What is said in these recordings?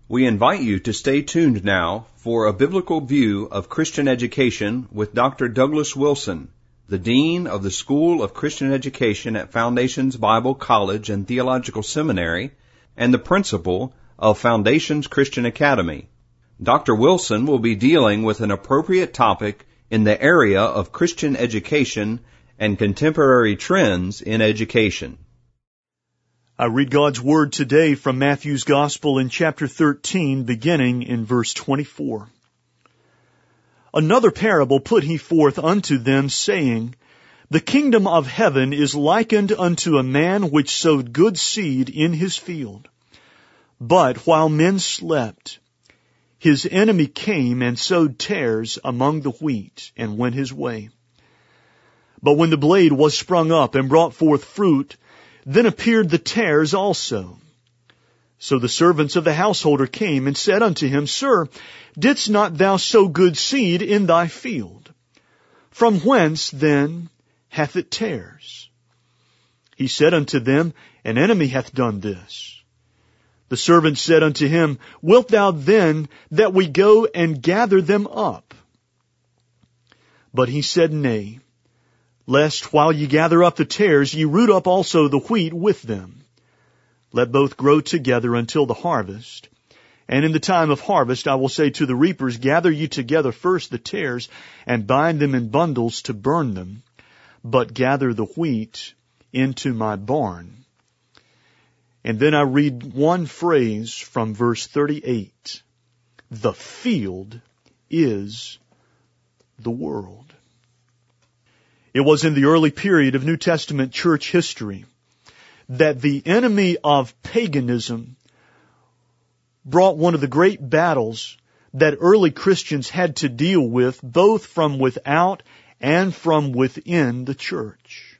We invite you to stay tuned now for a biblical view of Christian education with Dr. Douglas Wilson, the Dean of the School of Christian Education at Foundations Bible College and Theological Seminary and the Principal of Foundations Christian Academy. Dr. Wilson will be dealing with an appropriate topic in the area of Christian education and contemporary trends in education. I read God's Word today from Matthew's Gospel in chapter 13, beginning in verse 24. Another parable put he forth unto them, saying, The kingdom of heaven is likened unto a man which sowed good seed in his field. But while men slept, his enemy came and sowed tares among the wheat, and went his way. But when the blade was sprung up and brought forth fruit, then appeared the tares also. So the servants of the householder came and said unto him, Sir, didst not thou sow good seed in thy field? From whence then hath it tares? He said unto them, An enemy hath done this. The servants said unto him, Wilt thou then that we go and gather them up? But he said, Nay, lest while ye gather up the tares, ye root up also the wheat with them. Let both grow together until the harvest. And in the time of harvest I will say to the reapers, Gather ye together first the tares, and bind them in bundles to burn them, but gather the wheat into my barn. And then I read one phrase from verse 38. The field is the world. It was in the early period of New Testament church history that the enemy of paganism brought one of the great battles that early Christians had to deal with, both from without and from within the church.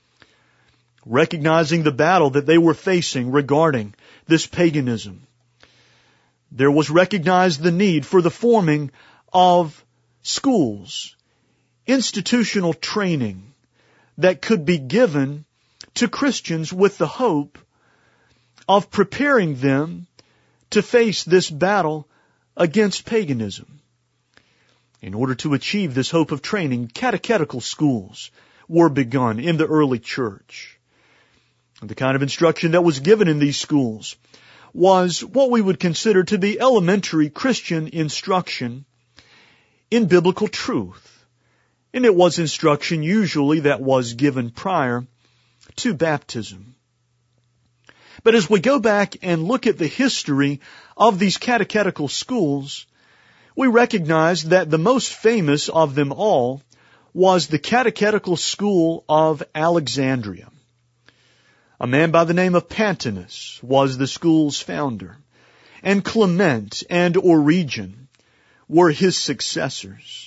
Recognizing the battle that they were facing regarding this paganism, there was recognized the need for the forming of schools, institutional training that could be given to Christians with the hope of preparing them to face this battle against paganism. In order to achieve this hope of training, catechetical schools were begun in the early church. The kind of instruction that was given in these schools was what we would consider to be elementary Christian instruction in biblical truth. And it was instruction usually that was given prior to baptism. But as we go back and look at the history of these catechetical schools, we recognize that the most famous of them all was the Catechetical School of Alexandria. A man by the name of Pantaenus was the school's founder, and Clement and Origen were his successors.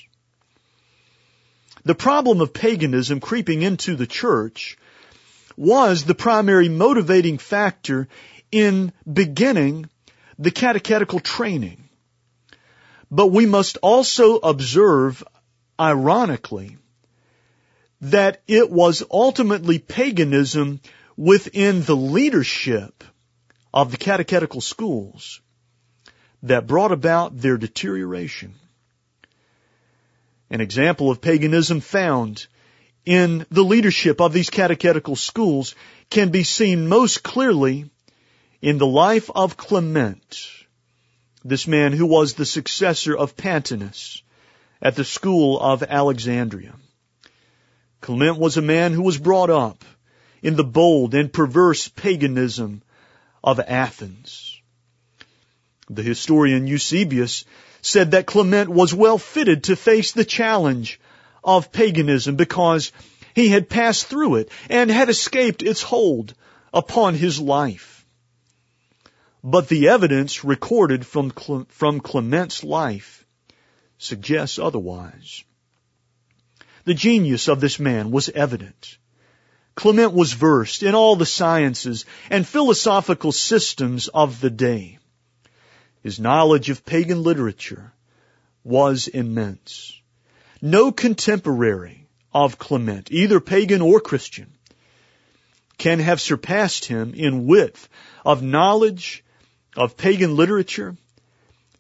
The problem of paganism creeping into the church was the primary motivating factor in beginning the catechetical training. But we must also observe, ironically, that it was ultimately paganism within the leadership of the catechetical schools that brought about their deterioration. An example of paganism found in the leadership of these catechetical schools can be seen most clearly in the life of Clement, this man who was the successor of Pantaenus at the school of Alexandria. Clement was a man who was brought up in the bold and perverse paganism of Athens. The historian Eusebius said that Clement was well fitted to face the challenge of paganism because he had passed through it and had escaped its hold upon his life. But the evidence recorded from Clement's life suggests otherwise. The genius of this man was evident. Clement was versed in all the sciences and philosophical systems of the day. His knowledge of pagan literature was immense. No contemporary of Clement, either pagan or Christian, can have surpassed him in width of knowledge of pagan literature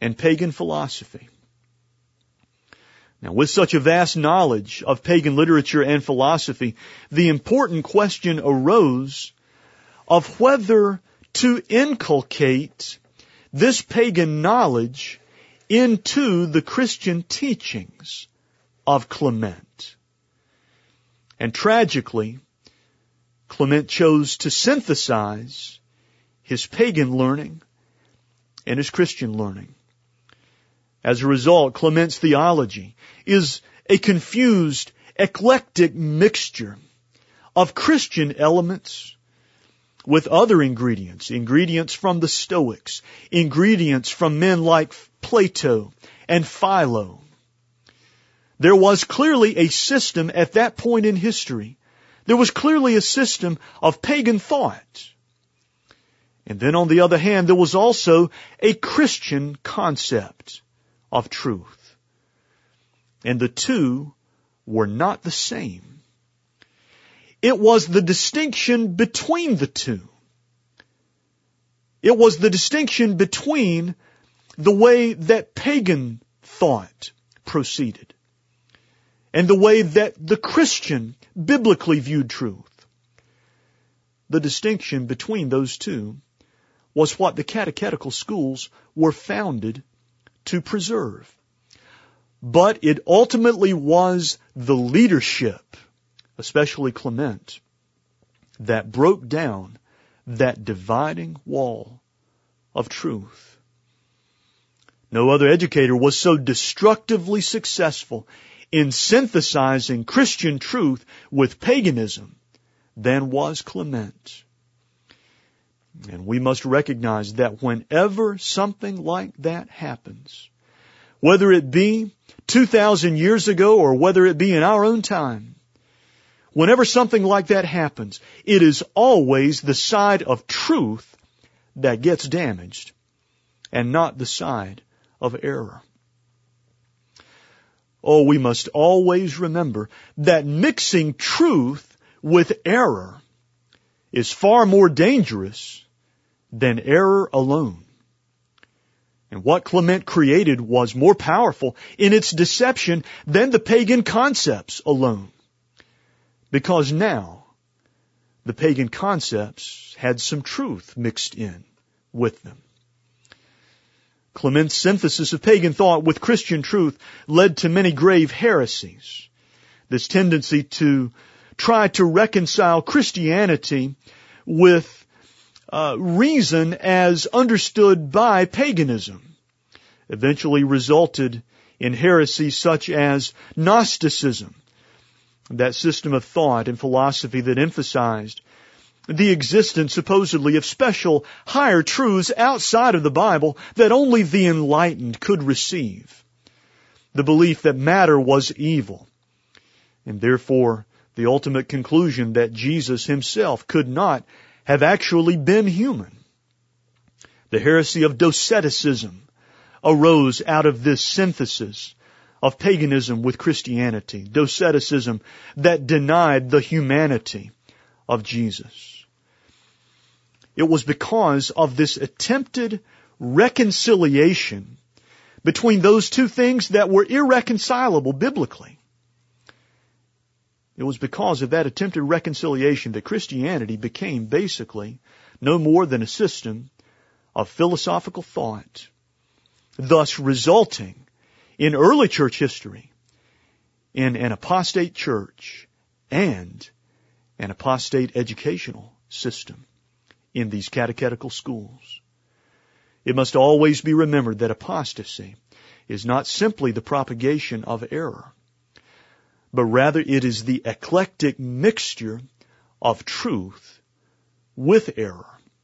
and pagan philosophy. Now, with such a vast knowledge of pagan literature and philosophy, the important question arose of whether to inculcate this pagan knowledge into the Christian teachings of Clement. And tragically, Clement chose to synthesize his pagan learning and his Christian learning. As a result, Clement's theology is a confused, eclectic mixture of Christian elements with other ingredients from the Stoics, ingredients from men like Plato and Philo. There was clearly a system at that point in history. There was clearly a system of pagan thought. And then on the other hand, there was also a Christian concept of truth. And the two were not the same. It was the distinction between the two. It was the distinction between the way that pagan thought proceeded and the way that the Christian biblically viewed truth. The distinction between those two was what the catechetical schools were founded to preserve. But it ultimately was the leadership, especially Clement, that broke down that dividing wall of truth. No other educator was so destructively successful in synthesizing Christian truth with paganism than was Clement. And we must recognize that whenever something like that happens, whether it be 2,000 years ago or whether it be in our own time, whenever something like that happens, it is always the side of truth that gets damaged and not the side of error. Oh, we must always remember that mixing truth with error is far more dangerous than error alone. And what Clement created was more powerful in its deception than the pagan concepts alone. Because now, the pagan concepts had some truth mixed in with them. Clement's synthesis of pagan thought with Christian truth led to many grave heresies. This tendency to try to reconcile Christianity with reason as understood by paganism eventually resulted in heresies such as Gnosticism, that system of thought and philosophy that emphasized the existence supposedly of special higher truths outside of the Bible that only the enlightened could receive. The belief that matter was evil, and therefore the ultimate conclusion that Jesus himself could not have actually been human. The heresy of Doceticism arose out of this synthesis of paganism with Christianity. Doceticism that denied the humanity of Jesus. It was because of this attempted reconciliation between those two things that were irreconcilable biblically. It was because of that attempted reconciliation that Christianity became basically no more than a system of philosophical thought, thus resulting in early church history in an apostate church and an apostate educational system in these catechetical schools. It must always be remembered that apostasy is not simply the propagation of error, but rather it is the eclectic mixture of truth with error.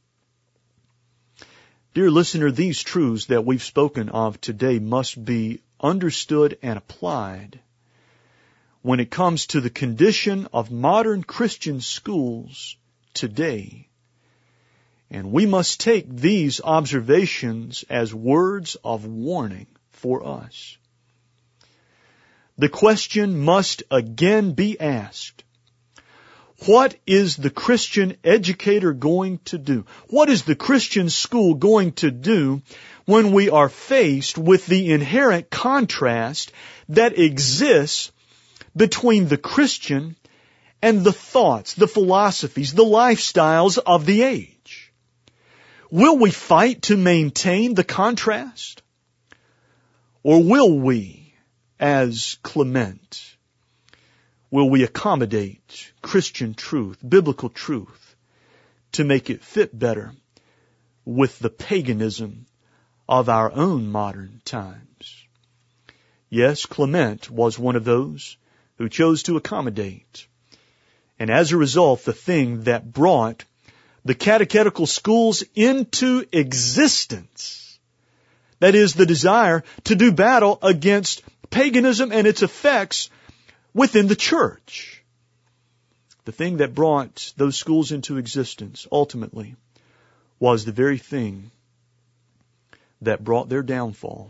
Dear listener, these truths that we've spoken of today must be understood and applied when it comes to the condition of modern Christian schools today. And we must take these observations as words of warning for us. The question must again be asked, what is the Christian educator going to do? What is the Christian school going to do when we are faced with the inherent contrast that exists between the Christian and the thoughts, the philosophies, the lifestyles of the age. Will we fight to maintain the contrast? Or will we, as Clement, will we accommodate Christian truth, biblical truth, to make it fit better with the paganism of our own modern times? Yes, Clement was one of those who chose to accommodate. And as a result, the thing that brought the catechetical schools into existence, that is, the desire to do battle against paganism and its effects within the church. The thing that brought those schools into existence, ultimately, was the very thing that brought their downfall.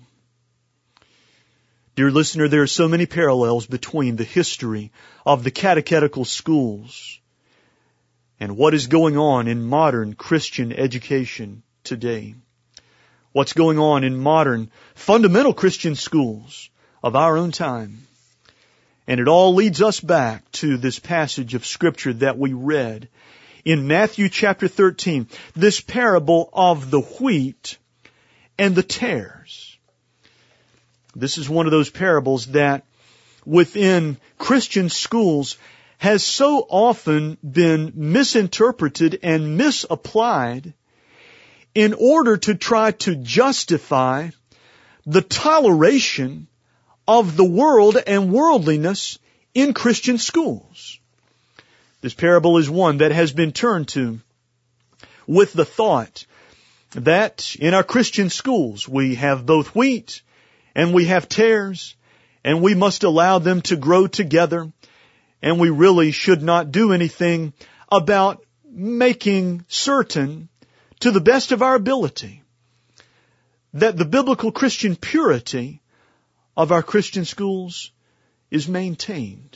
Dear listener, there are so many parallels between the history of the catechetical schools and what is going on in modern Christian education today. What's going on in modern fundamental Christian schools of our own time. And it all leads us back to this passage of Scripture that we read in Matthew chapter 13, this parable of the wheat and the tares. This is one of those parables that within Christian schools has so often been misinterpreted and misapplied in order to try to justify the toleration of the world and worldliness in Christian schools. This parable is one that has been turned to with the thought that in our Christian schools we have both wheat and we have tares, and we must allow them to grow together, and we really should not do anything about making certain, to the best of our ability, that the biblical Christian purity of our Christian schools is maintained.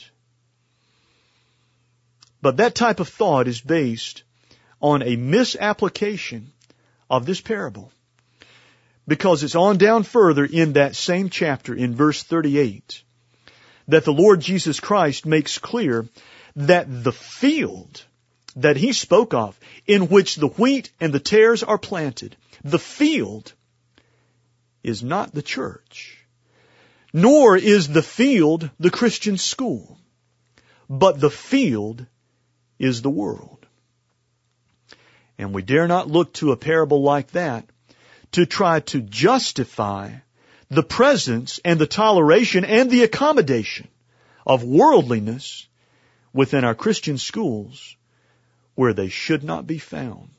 But that type of thought is based on a misapplication of this parable. Because it's on down further in that same chapter, in verse 38, that the Lord Jesus Christ makes clear that the field that He spoke of, in which the wheat and the tares are planted, the field is not the church, nor is the field the Christian school, but the field is the world. And we dare not look to a parable like that to try to justify the presence and the toleration and the accommodation of worldliness within our Christian schools where they should not be found.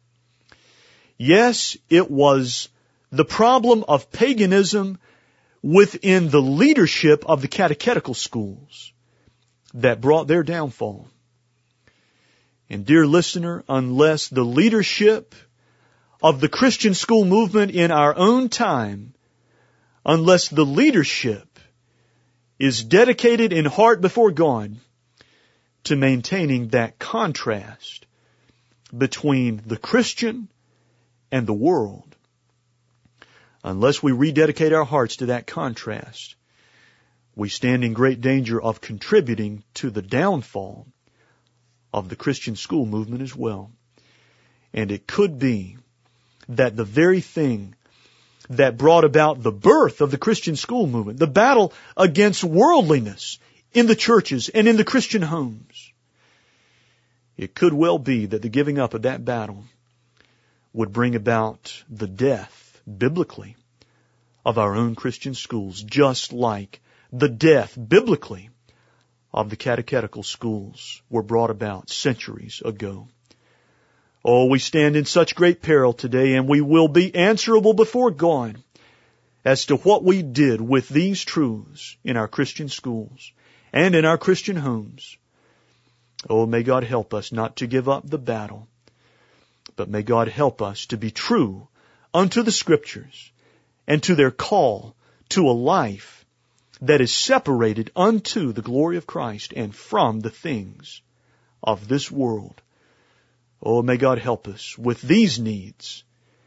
Yes, it was the problem of paganism within the leadership of the catechetical schools that brought their downfall. And dear listener, unless the leadership of the Christian school movement in our own time, unless the leadership is dedicated in heart before God to maintaining that contrast between the Christian and the world, unless we rededicate our hearts to that contrast, we stand in great danger of contributing to the downfall of the Christian school movement as well. And it could be that the very thing that brought about the birth of the Christian school movement, the battle against worldliness in the churches and in the Christian homes, it could well be that the giving up of that battle would bring about the death, biblically, of our own Christian schools, just like the death, biblically, of the catechetical schools were brought about centuries ago. Oh, we stand in such great peril today, and we will be answerable before God as to what we did with these truths in our Christian schools and in our Christian homes. Oh, may God help us not to give up the battle, but may God help us to be true unto the Scriptures and to their call to a life that is separated unto the glory of Christ and from the things of this world. Oh, may God help us with these needs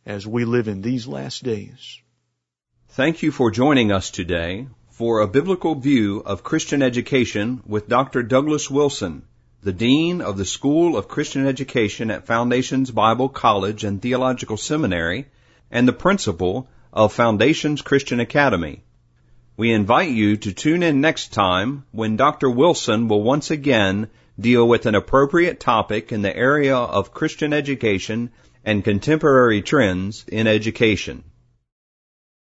as we live in these last days. Thank you for joining us today for a biblical view of Christian education with Dr. Douglas Wilson, the Dean of the School of Christian Education at Foundations Bible College and Theological Seminary, and the Principal of Foundations Christian Academy. We invite you to tune in next time when Dr. Wilson will once again deal with an appropriate topic in the area of Christian education and contemporary trends in education.